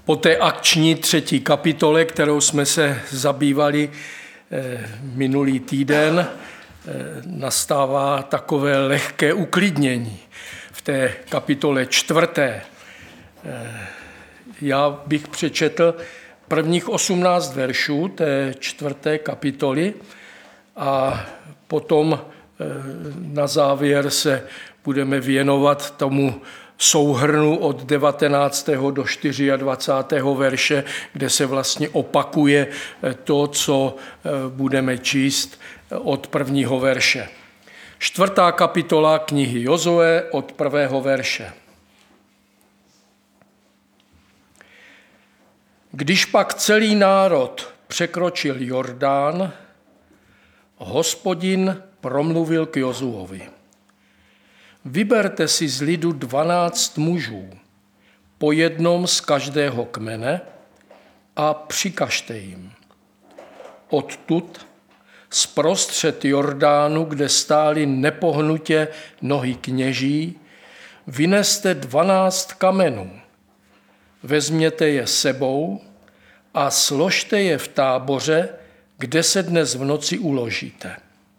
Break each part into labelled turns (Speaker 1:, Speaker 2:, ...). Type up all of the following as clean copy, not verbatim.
Speaker 1: Po té akční 3. kapitole, kterou jsme se zabývali minulý týden, nastává takové lehké uklidnění. V té kapitole 4. Já bych přečetl prvních 18 veršů té 4. kapitoly a potom na závěr se budeme věnovat tomu souhrnu od 19. do 24. verše, kde se vlastně opakuje to, co budeme číst od 1. verše. 4. kapitola knihy Jozue od 1. verše. Když pak celý národ překročil Jordán, Hospodin promluvil k Jozuovi. Vyberte si z lidu 12 mužů, po jednom z každého kmene, a přikažte jim. Odtud, zprostřed Jordánu, kde stály nepohnutě nohy kněží, vyneste 12 kamenů. Vezměte je sebou a složte je v táboře, kde se dnes v noci uložíte.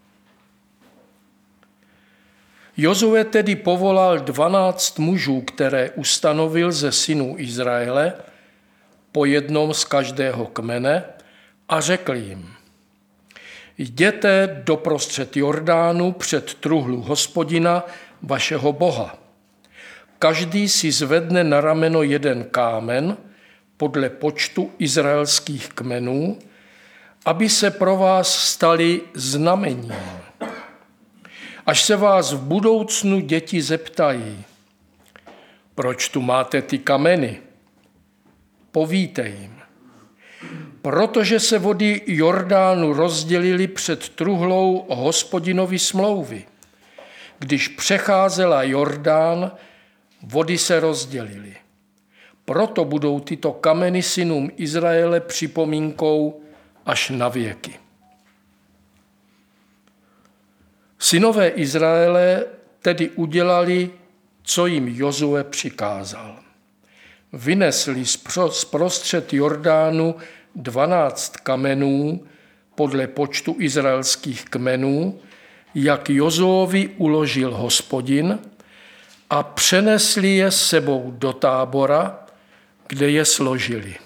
Speaker 1: Jozue tedy povolal 12 mužů, které ustanovil ze synů Izraele, po jednom z každého kmene, a řekl jim: Jděte doprostřed Jordánu před truhlu Hospodina, vašeho Boha. Každý si zvedne na rameno jeden kámen podle počtu izraelských kmenů, aby se pro vás stali znamením. Až se vás v budoucnu děti zeptají, proč tu máte ty kameny, povíte jim: protože se vody Jordánu rozdělily před truhlou Hospodinovy smlouvy. Když přecházela Jordán, vody se rozdělily. Proto budou tyto kameny synům Izraele připomínkou až na věky. Synové Izraele tedy udělali, co jim Jozue přikázal. Vynesli zprostřed Jordánu 12 kamenů podle počtu izraelských kmenů, jak Jozuovi uložil Hospodin, a přenesli je s sebou do tábora, kde je složili.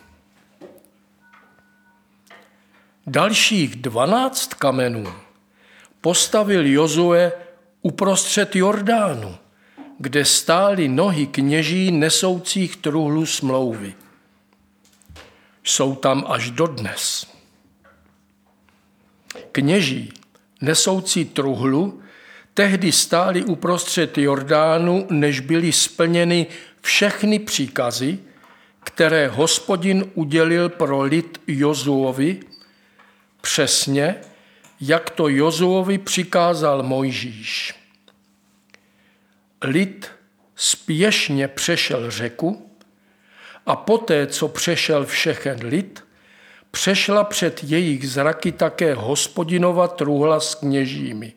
Speaker 1: Dalších 12 kamenů postavil Jozue uprostřed Jordánu, kde stály nohy kněží nesoucích truhlu smlouvy. Jsou tam až dodnes. Kněží nesoucí truhlu tehdy stáli uprostřed Jordánu, než byly splněny všechny příkazy, které Hospodin udělil pro lid Jozuovi, přesně jak to Jozuovi přikázal Mojžíš. Lid spěšně přešel řeku a poté, co přešel všechen lid, přešla před jejich zraky také Hospodinova truhla s kněžími.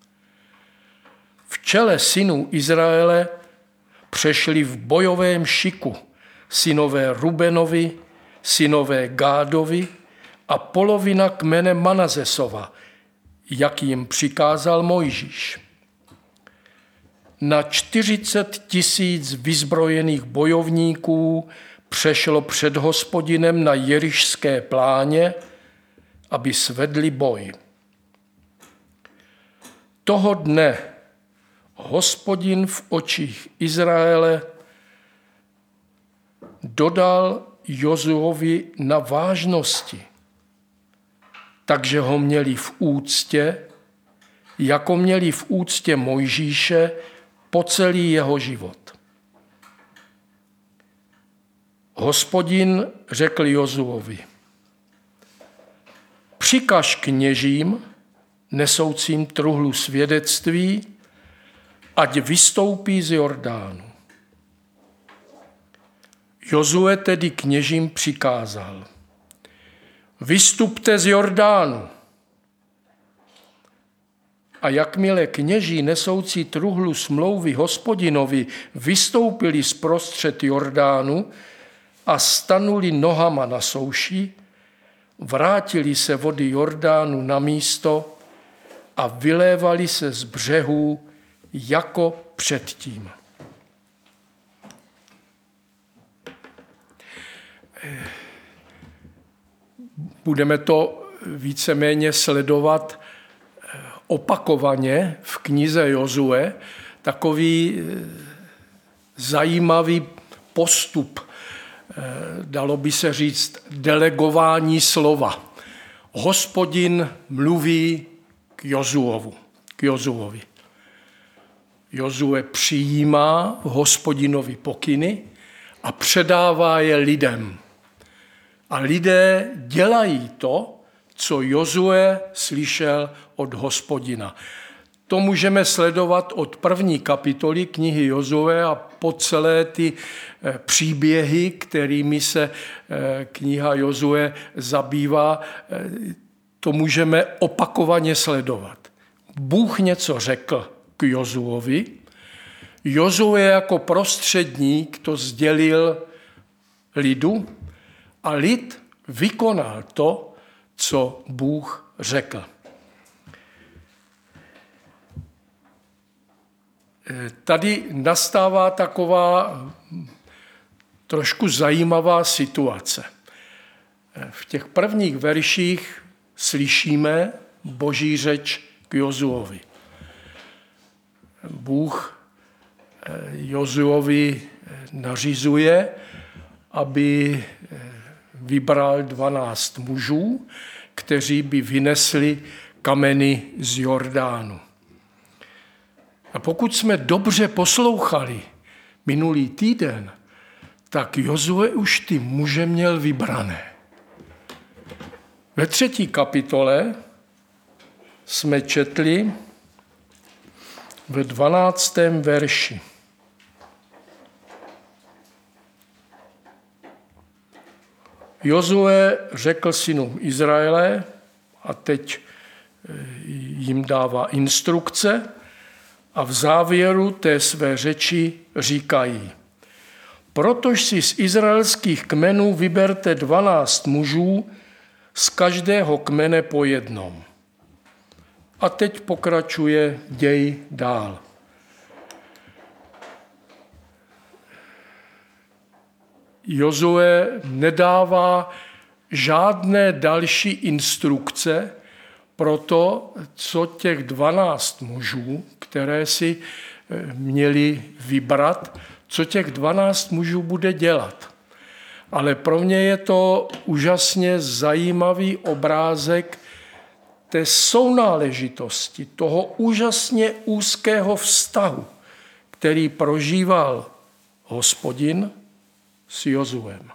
Speaker 1: V čele synů Izraele přešli v bojovém šiku synové Rubenovi, synové Gádovi a polovina kmene Manasesova, jak jim přikázal Mojžíš. Na 40 000 vyzbrojených bojovníků přešlo před Hospodinem na Jerišské pláně, aby svedli boj. Toho dne Hospodin v očích Izraele dodal Jozuovi na vážnosti, takže ho měli v úctě, jako měli v úctě Mojžíše po celý jeho život. Hospodin řekl Jozuovi: Přikaž kněžím, nesoucím truhlu svědectví, ať vystoupí z Jordánu. Jozue tedy kněžím přikázal: Vystupte z Jordánu. A jakmile kněží nesoucí truhlu smlouvy Hospodinovi vystoupili zprostřed Jordánu, a stanuli nohama na souši, vrátili se vody Jordánu na místo a vylévali se z břehů jako předtím. Budeme to víceméně sledovat opakovaně v knize Jozue, takový zajímavý postup, dalo by se říct delegování slova. Hospodin mluví k Jozuovi. Jozue přijímá Hospodinovi pokyny a předává je lidem. A lidé dělají to, co Jozue slyšel od Hospodina. To můžeme sledovat od 1. kapitoly knihy Jozue a po celé ty příběhy, kterými se kniha Jozue zabývá, to můžeme opakovaně sledovat. Bůh něco řekl k Jozuovi. Jozue jako prostředník to sdělil lidu a lid vykonal to, co Bůh řekl. Tady nastává taková trošku zajímavá situace. V těch prvních verších slyšíme Boží řeč k Jozuovi. Bůh Jozuovi nařizuje, aby vybral 12 mužů, kteří by vynesli kameny z Jordánu. A pokud jsme dobře poslouchali minulý týden, tak Jozue už ty muže měl vybrané. Ve 3. kapitole jsme četli ve 12. verši. Jozue řekl synům Izraele, a teď jim dává instrukce, a v závěru té své řeči říkají: Protož si z izraelských kmenů vyberte 12 mužů, z každého kmene po jednom. A teď pokračuje děj dál. Jozue nedává žádné další instrukce pro to, co těch 12 mužů, které si měli vybrat, co těch 12 mužů bude dělat. Ale pro mě je to úžasně zajímavý obrázek té sounáležitosti, toho úžasně úzkého vztahu, který prožíval Hospodin s Jozuem.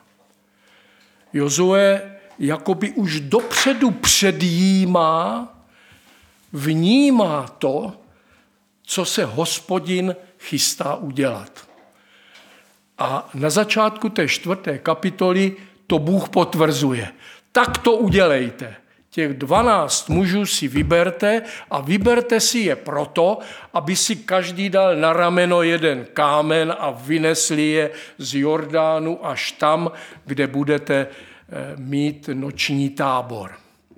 Speaker 1: Jozue jakoby už dopředu předjímá, vnímá to, co se Hospodin chystá udělat. A na začátku té 4. kapitoly to Bůh potvrzuje. Tak to udělejte. Těch 12 mužů si vyberte a vyberte si je proto, aby si každý dal na rameno jeden kámen a vynesli je z Jordánu až tam, kde budete mít noční tábor.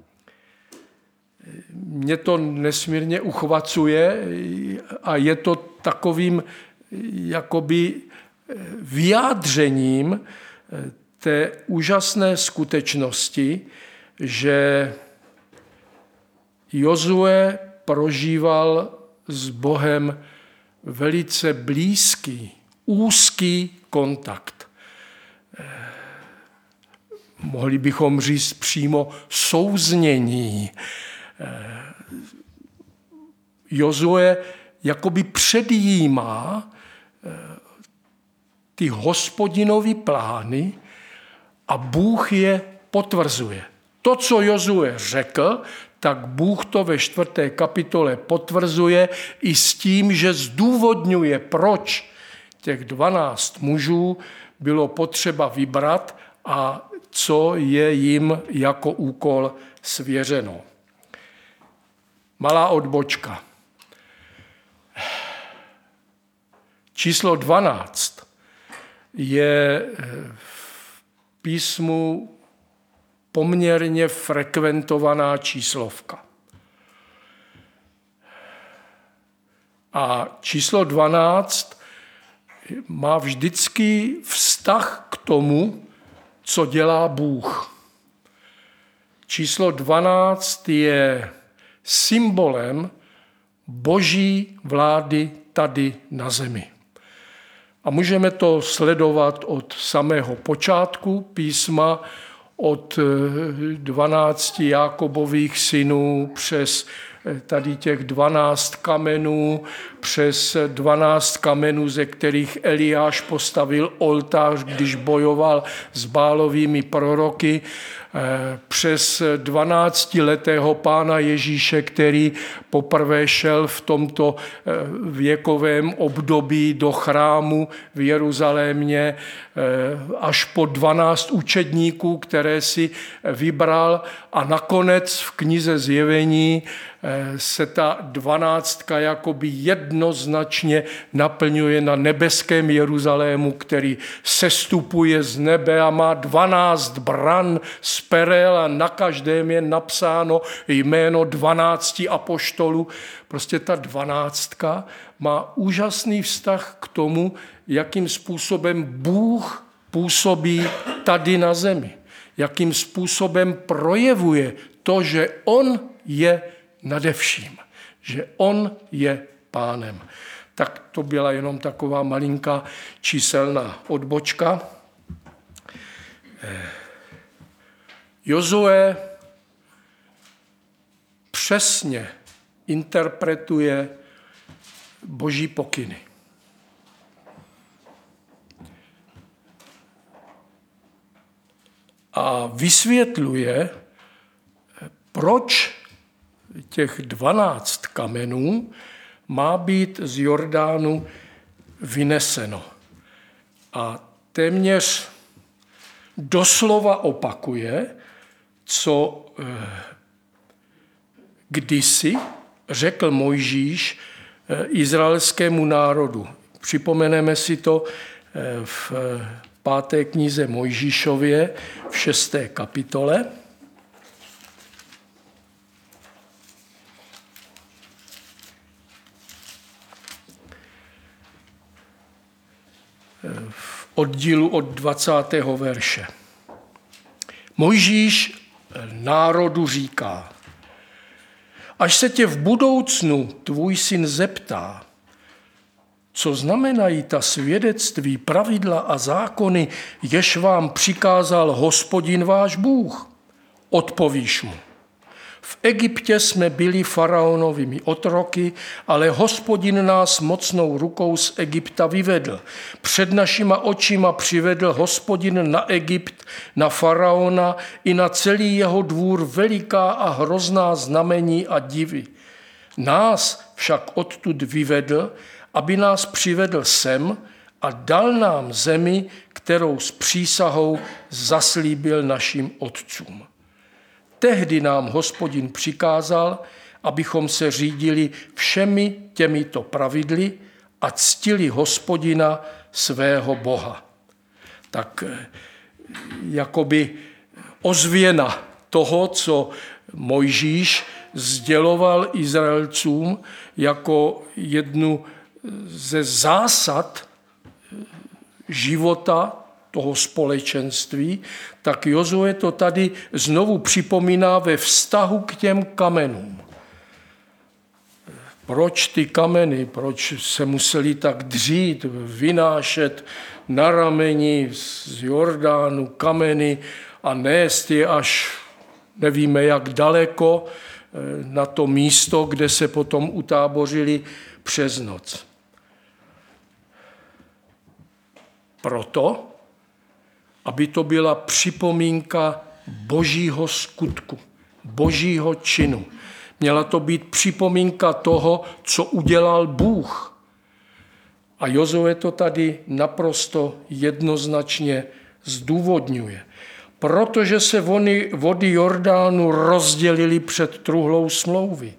Speaker 1: Mě to nesmírně uchvacuje a je to takovým jakoby vyjádřením té úžasné skutečnosti, že Jozue prožíval s Bohem velice blízký, úzký kontakt. Mohli bychom říct přímo souznění. Jozue jakoby předjímá ty Hospodinovy plány a Bůh je potvrzuje. To, co Jozue řekl, tak Bůh to ve 4. kapitole potvrzuje i s tím, že zdůvodňuje, proč těch 12 mužů bylo potřeba vybrat a co je jim jako úkol svěřeno. Malá odbočka. Číslo 12 je v písmu poměrně frekventovaná číslovka. A číslo 12 má vždycky vztah k tomu, co dělá Bůh. Číslo 12 je symbolem Boží vlády tady na zemi. A můžeme to sledovat od samého počátku písma, od 12 Jákobových synů přes tady těch 12 kamenů, přes 12 kamenů, ze kterých Eliáš postavil oltář, když bojoval s Bálovými proroky, přes 12letého Pána Ježíše, který poprvé šel v tomto věkovém období do chrámu v Jeruzalémě, až po 12 učedníků, které si vybral, a nakonec v knize Zjevení se ta 12 jakoby jednoznačně naplňuje na nebeském Jeruzalému, který sestupuje z nebe a má 12 bran z perel a na každém je napsáno jméno 12 apoštolů. Prostě ta 12 má úžasný vztah k tomu, jakým způsobem Bůh působí tady na zemi. Jakým způsobem projevuje to, že on je nade vším, že on je pánem. Tak to byla jenom taková malinká číselná odbočka. Jozue přesně interpretuje Boží pokyny. A vysvětluje, proč těch 12 kamenů má být z Jordánu vyneseno. A téměř doslova opakuje, co kdysi řekl Mojžíš izraelskému národu. Připomeneme si to v 5. knize Mojžíšově v 6. kapitole. V oddílu od 20. verše. Mojžíš národu říká: až se tě v budoucnu tvůj syn zeptá, co znamenají ta svědectví, pravidla a zákony, jež vám přikázal Hospodin váš Bůh, odpovíš mu: v Egyptě jsme byli faraonovými otroky, ale Hospodin nás mocnou rukou z Egypta vyvedl. Před našima očima přivedl Hospodin na Egypt, na faraona i na celý jeho dvůr veliká a hrozná znamení a divy. Nás však odtud vyvedl, aby nás přivedl sem a dal nám zemi, kterou s přísahou zaslíbil našim otcům. Tehdy nám Hospodin přikázal, abychom se řídili všemi těmito pravidly a ctili Hospodina svého Boha. Tak jakoby ozvěna toho, co Mojžíš sděloval Izraelcům jako jednu ze zásad života toho společenství, tak Jozue to tady znovu připomíná ve vztahu k těm kamenům. Proč ty kameny, proč se museli tak dřít, vynášet na rameni z Jordánu kameny a nést je až nevíme jak daleko na to místo, kde se potom utábořili přes noc. Proto, aby to byla připomínka Božího skutku, Božího činu. Měla to být připomínka toho, co udělal Bůh. A Jozue to tady naprosto jednoznačně zdůvodňuje. Protože se vody Jordánu rozdělily před truhlou smlouvy.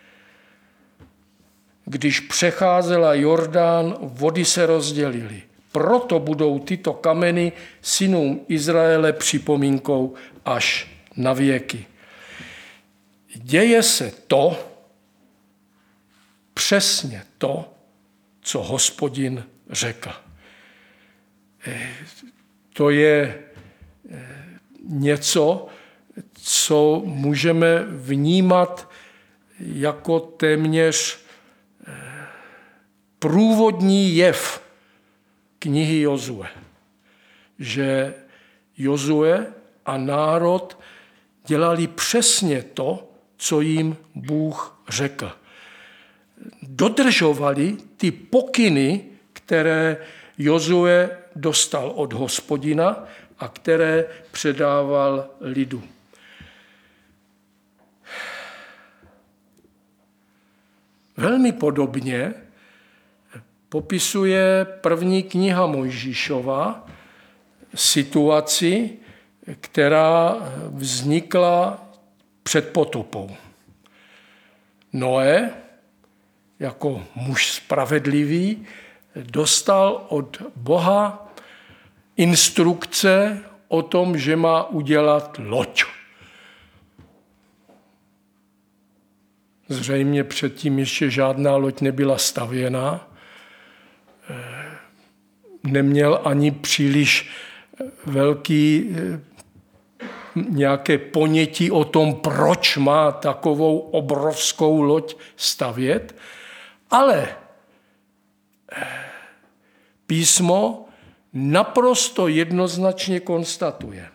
Speaker 1: Když přecházela Jordán, vody se rozdělily. Proto budou tyto kameny synům Izraele připomínkou až na věky. Děje se to, přesně to, co Hospodin řekl. To je něco, co můžeme vnímat jako téměř průvodní jev knihy Jozue. Že Jozue a národ dělali přesně to, co jim Bůh řekl. Dodržovali ty pokyny, které Jozue dostal od Hospodina a které předával lidu. Velmi podobně popisuje první kniha Mojžíšova situaci, která vznikla před potopou. Noé, jako muž spravedlivý, dostal od Boha instrukce o tom, že má udělat loď. Zřejmě předtím ještě žádná loď nebyla stavěná. Neměl ani příliš velký nějaké ponětí o tom, proč má takovou obrovskou loď stavět, ale písmo naprosto jednoznačně konstatuje.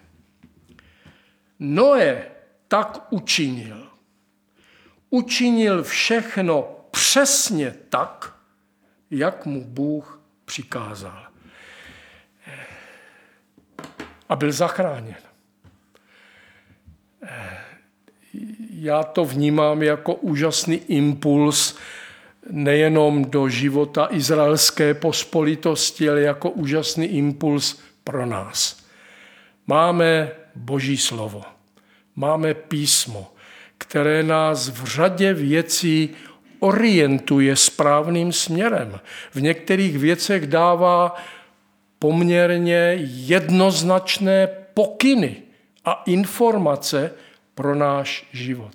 Speaker 1: Noé tak učinil. Učinil všechno přesně tak, jak mu Bůh přikázal. A byl zachráněn. Já to vnímám jako úžasný impuls nejenom do života izraelské pospolitosti, ale jako úžasný impuls pro nás. Máme Boží slovo, máme písmo, které nás v řadě věcí orientuje správným směrem. V některých věcech dává poměrně jednoznačné pokyny a informace pro náš život.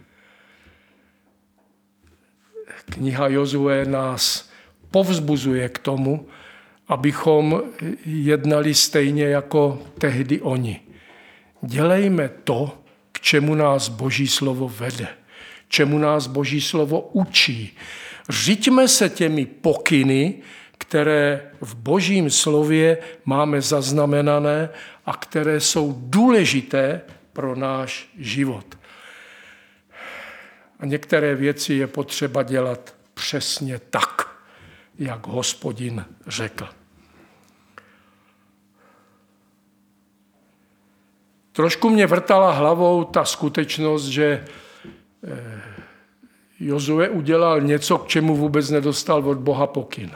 Speaker 1: Kniha Jozue nás povzbuzuje k tomu, abychom jednali stejně jako tehdy oni. Dělejme to, k čemu nás Boží slovo vede, čemu nás Boží slovo učí. Řiďme se těmi pokyny, které v Božím slově máme zaznamenané a které jsou důležité pro náš život. A některé věci je potřeba dělat přesně tak, jak Hospodin řekl. Trošku mě vrtala hlavou ta skutečnost, že Jozue udělal něco, k čemu vůbec nedostal od Boha pokyn.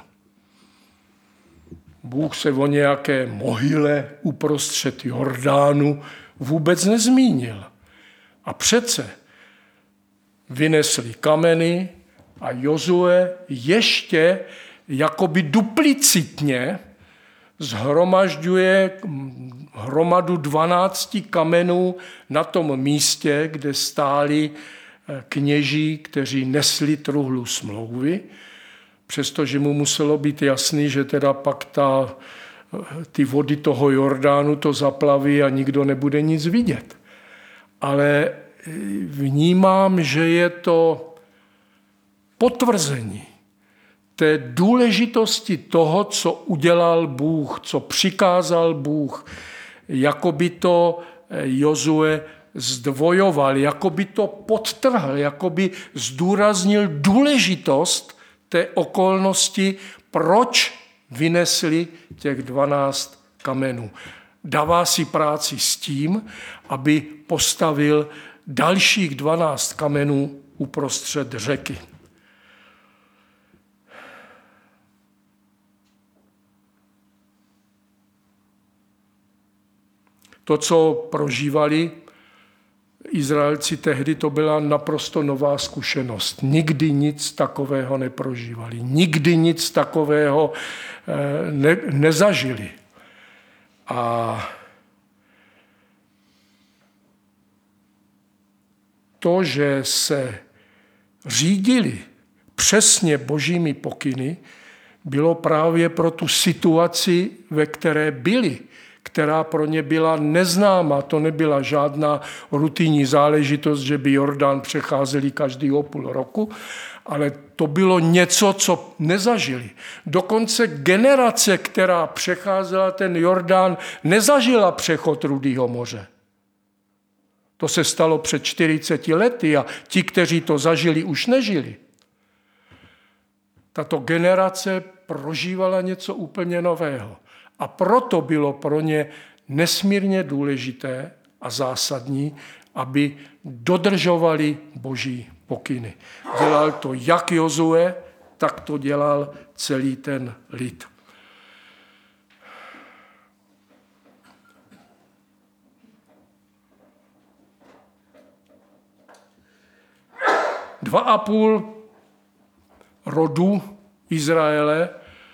Speaker 1: Bůh se o nějaké mohyle uprostřed Jordánu vůbec nezmínil. A přece vynesli kameny a Jozue ještě jakoby duplicitně shromažďuje hromadu 12 kamenů na tom místě, kde stáli kněží, kteří nesli truhlu smlouvy, přestože mu muselo být jasný, že teda pak ty vody toho Jordánu to zaplaví a nikdo nebude nic vidět. Ale vnímám, že je to potvrzení té důležitosti toho, co udělal Bůh, co přikázal Bůh, jako by to Jozue zdvojoval, jako by to podtrhl, jako by zdůraznil důležitost té okolnosti, proč vynesli těch 12 kamenů. Dává si práci s tím, aby postavil dalších 12 kamenů uprostřed řeky. To, co prožívali Izraelci tehdy to byla naprosto nová zkušenost. Nikdy nic takového neprožívali. Nikdy nic takového nezažili. A to, že se řídili přesně božími pokyny, bylo právě pro tu situaci, ve které byli, která pro ně byla neznámá. To nebyla žádná rutinní záležitost, že by Jordán přecházeli každého půl roku, ale to bylo něco, co nezažili. Dokonce generace, která přecházela ten Jordán, nezažila přechod Rudého moře. To se stalo před 40 lety a ti, kteří to zažili, už nežili. Tato generace prožívala něco úplně nového. A proto bylo pro ně nesmírně důležité a zásadní, aby dodržovali boží pokyny. Dělal to jak Jozue, tak to dělal celý ten lid. Dva a půl rodu Izraele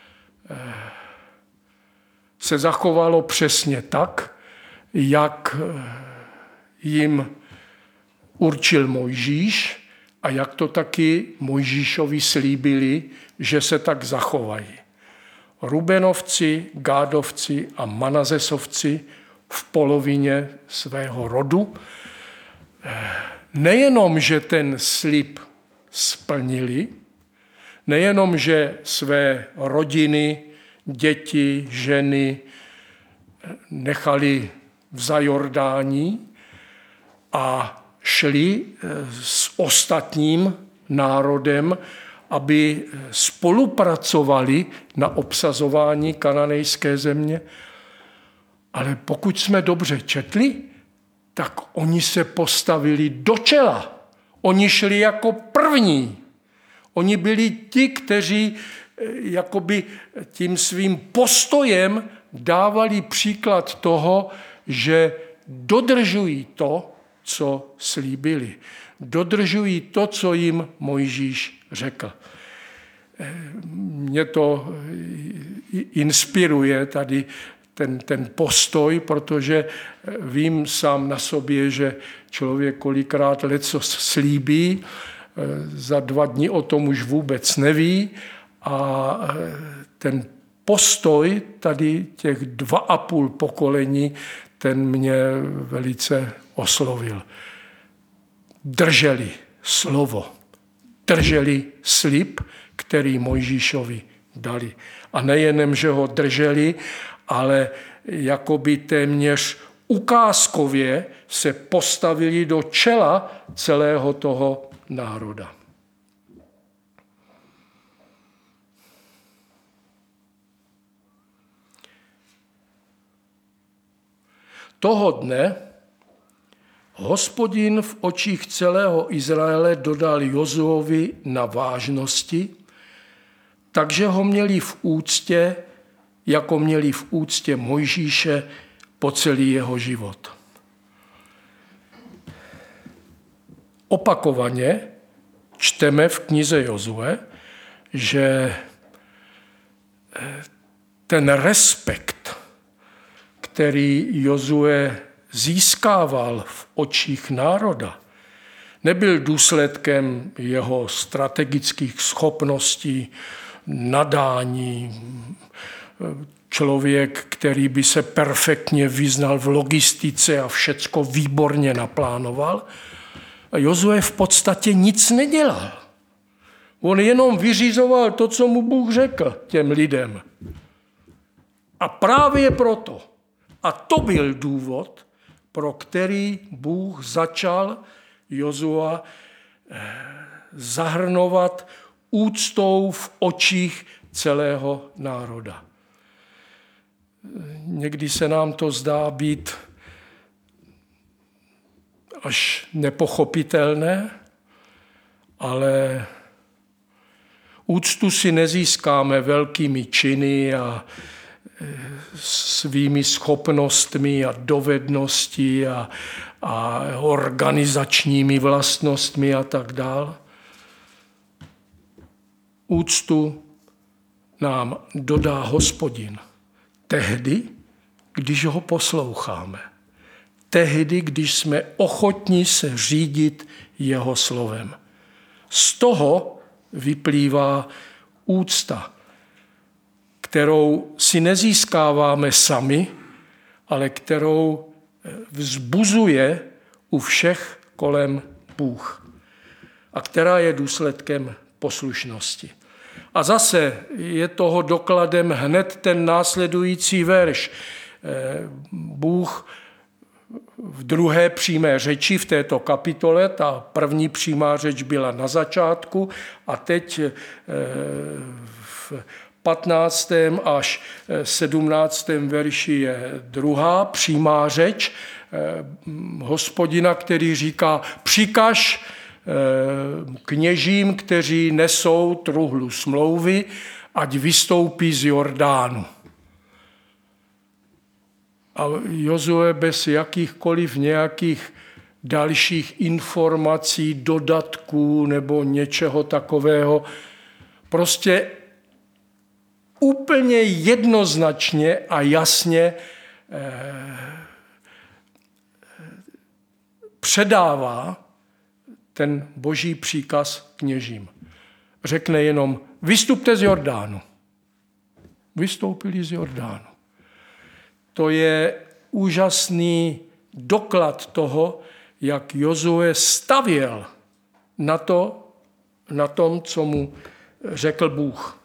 Speaker 1: se zachovalo přesně tak, jak jim určil Mojžíš a jak to taky Mojžíšovi slíbili, že se tak zachovají. Rubenovci, Gádovci a Manasesovci v polovině svého rodu nejenom, že ten slib splnili, nejenom, že své rodiny, děti, ženy nechali v Zajordání a šli s ostatním národem, aby spolupracovali na obsazování kananejské země. Ale pokud jsme dobře četli, tak oni se postavili do čela. Oni šli jako první. Oni byli ti, kteří jakoby tím svým postojem dávali příklad toho, že dodržují to, co slíbili. Dodržují to, co jim Mojžíš řekl. Mě to inspiruje tady ten postoj, protože vím sám na sobě, že člověk kolikrát leco slíbí, za 2 dny o tom už vůbec neví a ten postoj tady těch 2,5 pokolení, ten mě velice oslovil. Drželi slovo, drželi slib, který Mojžíšovi dali. A nejenom, že ho drželi, ale jakoby téměř ukázkově se postavili do čela celého toho národa. Toho dne Hospodin v očích celého Izraele dodal Jozuovi na vážnosti, takže ho měli v úctě, jako měli v úctě Mojžíše po celý jeho život. Opakovaně čteme v knize Jozue, že ten respekt, který Jozue získával v očích národa, nebyl důsledkem jeho strategických schopností, nadání, člověk, který by se perfektně vyznal v logistice a všecko výborně naplánoval. A Jozue v podstatě nic nedělal. On jenom vyřizoval to, co mu Bůh řekl těm lidem. A právě proto, a to byl důvod, pro který Bůh začal Jozua zahrnovat úctou v očích celého národa. Někdy se nám to zdá být až nepochopitelné, ale úctu si nezískáme velkými činy a svými schopnostmi a dovedností a organizačními vlastnostmi a tak dál. Úctu nám dodá Hospodin tehdy, když ho posloucháme. Tehdy, když jsme ochotní se řídit jeho slovem. Z toho vyplývá úcta, kterou si nezískáváme sami, ale kterou vzbuzuje u všech kolem Bůh a která je důsledkem poslušnosti. A zase je toho dokladem hned ten následující verš. Bůh v druhé přímé řeči v této kapitole, ta první přímá řeč byla na začátku a teď v 15. až 17. verši je druhá přímá řeč Hospodina, který říká: přikaž kněžím, kteří nesou truhlu smlouvy, ať vystoupí z Jordánu. A Jozue bez jakýchkoliv nějakých dalších informací, dodatků nebo něčeho takového, prostě úplně jednoznačně a jasně předává ten boží příkaz kněžím. Řekne jenom: vystupte z Jordánu. Vystoupili z Jordánu. To je úžasný doklad toho, jak Jozue stavěl na tom, co mu řekl Bůh.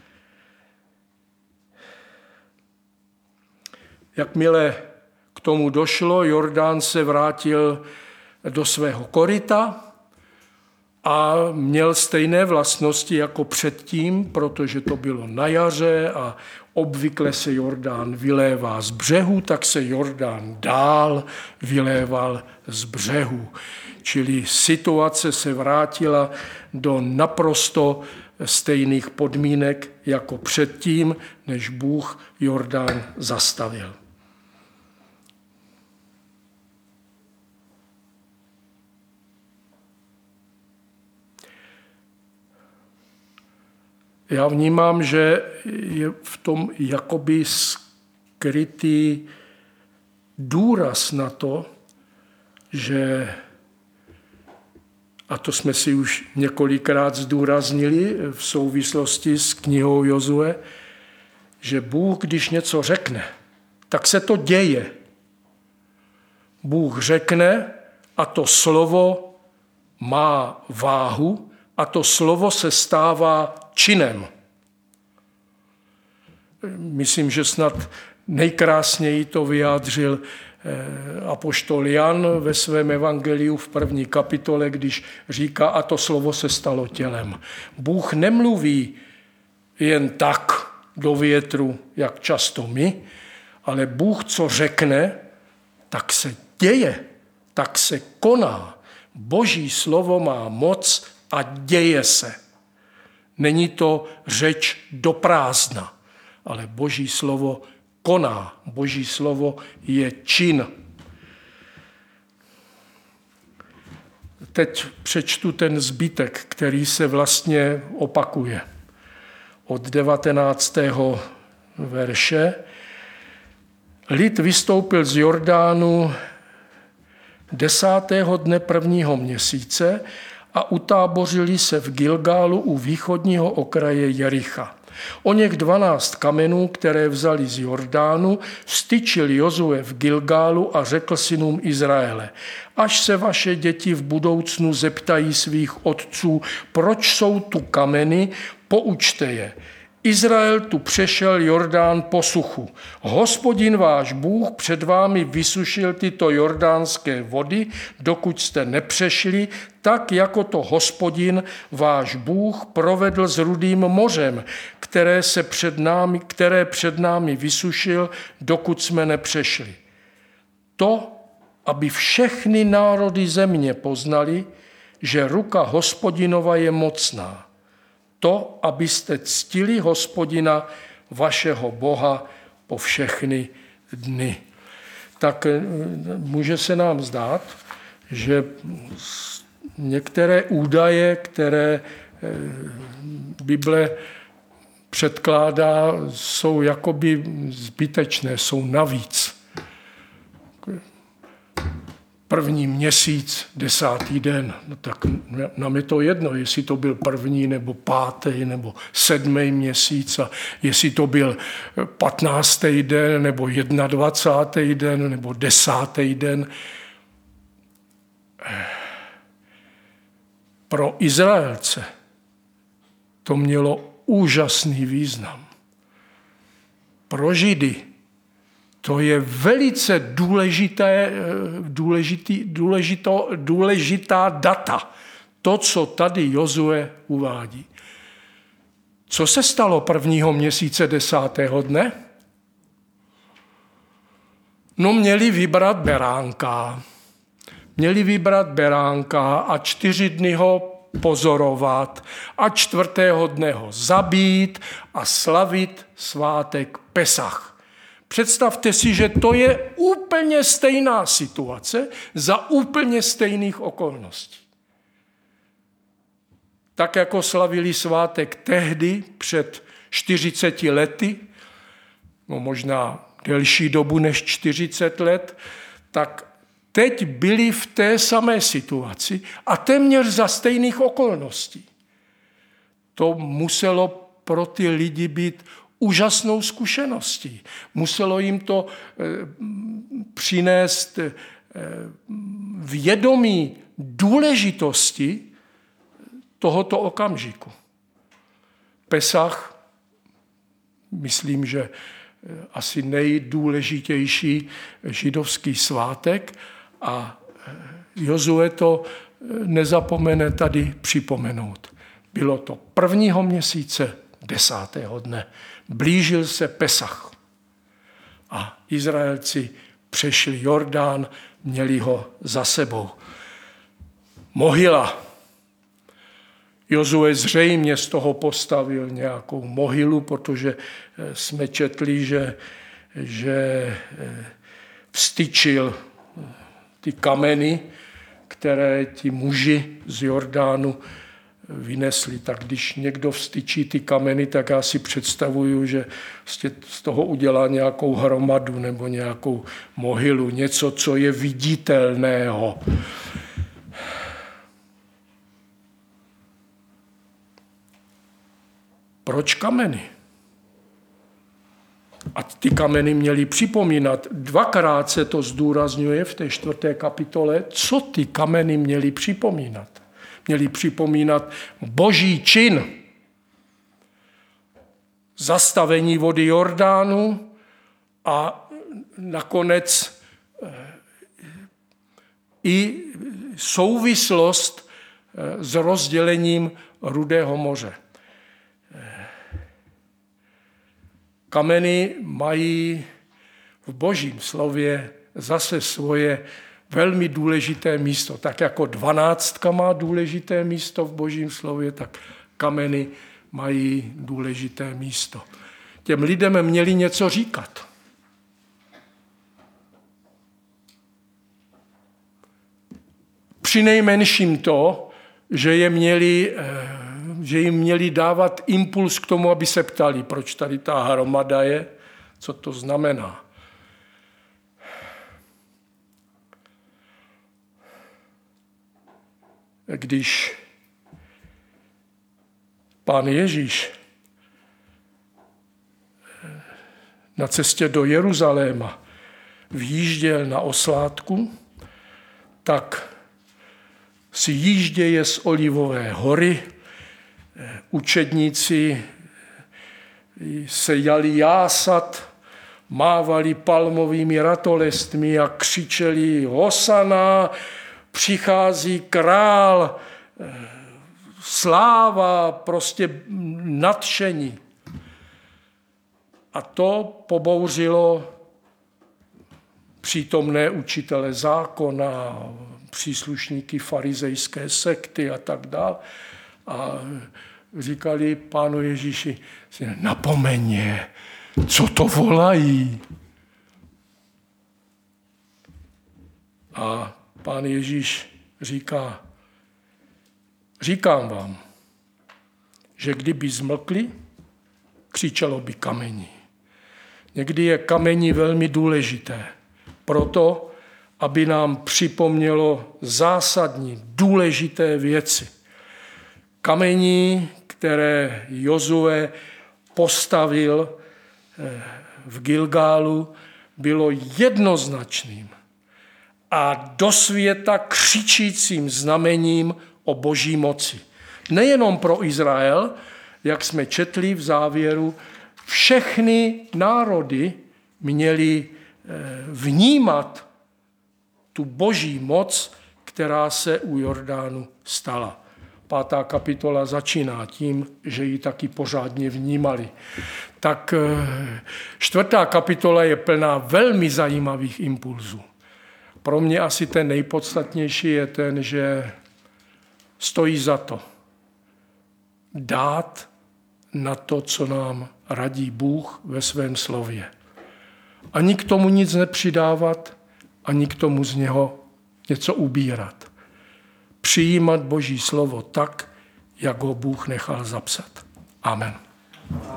Speaker 1: Jakmile k tomu došlo, Jordán se vrátil do svého koryta a měl stejné vlastnosti jako předtím, protože to bylo na jaře a obvykle se Jordán vylévá z břehu, tak se Jordán dál vyléval z břehu. Čili situace se vrátila do naprosto stejných podmínek jako předtím, než Bůh Jordán zastavil. Já vnímám, že je v tom jakoby skrytý důraz na to, že, a to jsme si už několikrát zdůraznili v souvislosti s knihou Jozue, že Bůh, když něco řekne, tak se to děje. Bůh řekne a to slovo má váhu a to slovo se stává činem. Myslím, že snad nejkrásněji to vyjádřil apoštol Jan ve svém evangeliu v 1. kapitole, když říká: a to slovo se stalo tělem. Bůh nemluví jen tak do větru, jak často my, ale Bůh, co řekne, tak se děje, tak se koná. Boží slovo má moc a děje se. Není to řeč do prázdna, ale Boží slovo koná. Boží slovo je čin. Teď přečtu ten zbytek, který se vlastně opakuje. Od 19. verše. Lid vystoupil z Jordánu 10. dne 1. měsíce a utábořili se v Gilgálu u východního okraje Jericha. Oněch 12 kamenů, které vzali z Jordánu, vztyčil Jozue v Gilgálu a řekl synům Izraele: až se vaše děti v budoucnu zeptají svých otců, proč jsou tu kameny, poučte je. Izrael tu přešel Jordán po suchu. Hospodin váš Bůh před vámi vysušil tyto jordánské vody, dokud jste nepřešli, tak jako to Hospodin váš Bůh provedl s Rudým mořem, které před námi vysušil, dokud jsme nepřešli. To, aby všechny národy země poznali, že ruka Hospodinova je mocná. To, abyste ctili Hospodina, vašeho Boha, po všechny dny. tak může se nám zdát, že některé údaje, které Bible předkládá, jsou jakoby zbytečné, jsou navíc. První měsíc, 10. den, no tak nám je to jedno, jestli to byl 1. nebo 5. nebo 7. měsíc a jestli to byl 15. den nebo 21. den nebo 10. den. Pro Izraelce to mělo úžasný význam. Pro Židy to je velice důležitá data. To, co tady Jozue uvádí. Co se stalo 1. měsíce 10. dne? No měli vybrat beránka a 4 dny ho pozorovat a 4. dne ho zabít a slavit svátek Pesach. Představte si, že to je úplně stejná situace za úplně stejných okolností. Tak jako slavili svátek tehdy před 40 lety, no možná delší dobu než 40 let, tak teď byli v té samé situaci a téměř za stejných okolností. To muselo pro ty lidi být úžasnou zkušeností. Muselo jim to přinést vědomí důležitosti tohoto okamžiku. Pesach, myslím, že asi nejdůležitější židovský svátek a Jozue to nezapomene tady připomenout. Bylo to 1. měsíce 10. dne. Blížil se Pesach. A Izraelci přešli Jordán, měli ho za sebou. Mohyla. Jozue zřejmě z toho postavil nějakou mohylu, protože jsme četli, že vstyčil ty kameny, které ti muži z Jordánu vynesli. Tak když někdo vstyčí ty kameny, tak já si představuju, že z toho udělá nějakou hromadu nebo nějakou mohylu, něco, co je viditelného. Proč kameny? A ty kameny měly připomínat, 2krát se to zdůrazňuje v té 4. kapitole, co ty kameny měly připomínat. Měly připomínat boží čin, zastavení vody Jordánu a nakonec i souvislost s rozdělením Rudého moře. Kameny mají v Božím slově zase svoje velmi důležité místo. Tak jako 12 má důležité místo v Božím slově, tak kameny mají důležité místo. Těm lidem měli něco říkat. Přinejmenším to, že jim měli dávat impuls k tomu, aby se ptali, proč tady ta hromada je, co to znamená. Když Pán Ježíš na cestě do Jeruzaléma vjížděl na oslátku, tak si jížděje z Olivové hory učedníci se jali jásat, mávali palmovými ratolestmi a křičeli Hosana, přichází král, sláva, prostě nadšení. A to pobouřilo přítomné učitele zákona, příslušníky farizejské sekty a tak dále. A říkali Pánu Ježíši, napomeň je, co to volají. A Pán Ježíš říkám vám, že kdyby zmlkli, křičelo by kamení. Někdy je kamení velmi důležité, proto, aby nám připomnělo zásadní, důležité věci. Kamení, které Jozue postavil v Gilgálu, bylo jednoznačným a do světa křičícím znamením o Boží moci. Nejenom pro Izrael, jak jsme četli v závěru, všechny národy měly vnímat tu Boží moc, která se u Jordánu stala. 5. kapitola začíná tím, že ji taky pořádně vnímali. Tak 4. kapitola je plná velmi zajímavých impulzů. Pro mě asi ten nejpodstatnější je ten, že stojí za to dát na to, co nám radí Bůh ve svém slově. Ani k tomu nic nepřidávat, ani k tomu z něho něco ubírat. Přijímat Boží slovo tak, jak ho Bůh nechal zapsat. Amen.